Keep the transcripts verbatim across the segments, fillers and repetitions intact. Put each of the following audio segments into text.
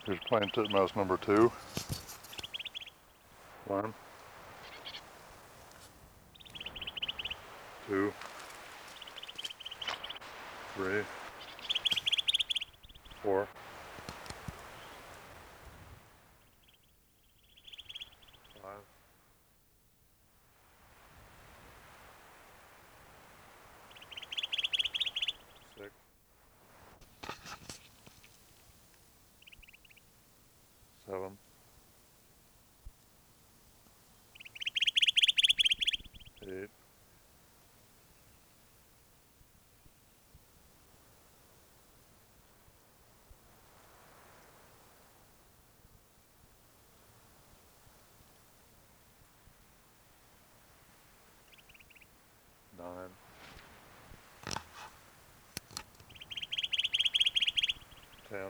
Here's plain titmouse number two. One, two, three, four, five, six, seven, eight, nine, ten,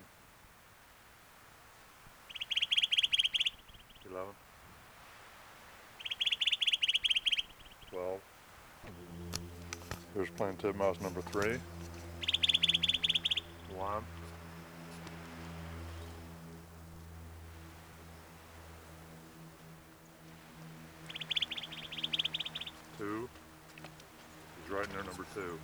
eleven, twelve. Here's plain titmouse number three. One, two. He's right in there, number two.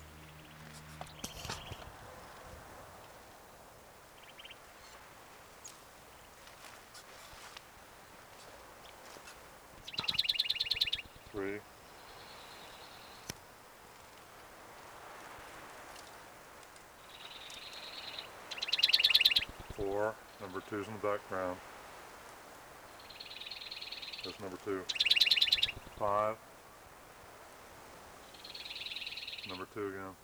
Three, four. Number two's in the background. That's number two. Five. Number two again.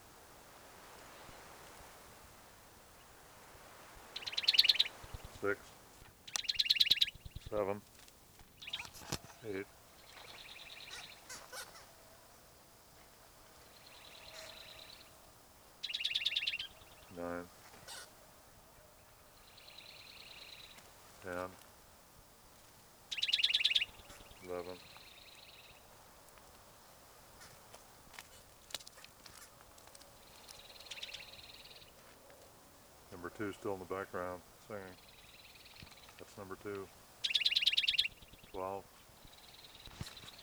Six, seven, eight, nine, ten, eleven, number two still in the background singing. That's number two. twelve.